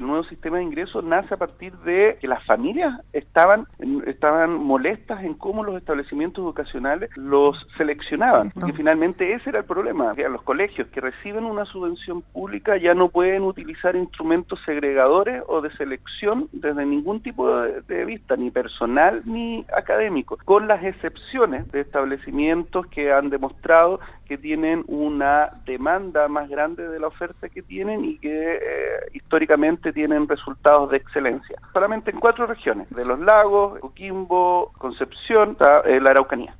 nuevo sistema de ingresos nace a partir de que las familias estaban molestas en cómo los establecimientos educacionales los seleccionaban, porque finalmente ese era el problema. Los colegios que reciben una subvención pública ya no pueden utilizar instrumentos segregadores o de selección desde ningún tipo de vista, ni personal ni académico, con las excepciones de establecimientos que han demostrado que tienen una demanda más grande de la oferta que tienen y que históricamente tienen resultados de excelencia. Solamente en 4 regiones, de Los Lagos, Coquimbo, Concepción, la Araucanía.